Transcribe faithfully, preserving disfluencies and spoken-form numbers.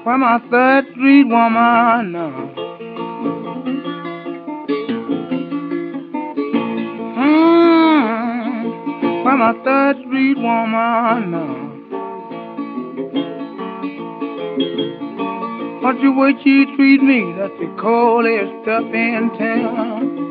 Where my third street woman? Hmm. Where my third street woman? What you way she treat me? That's the coldest stuff in town.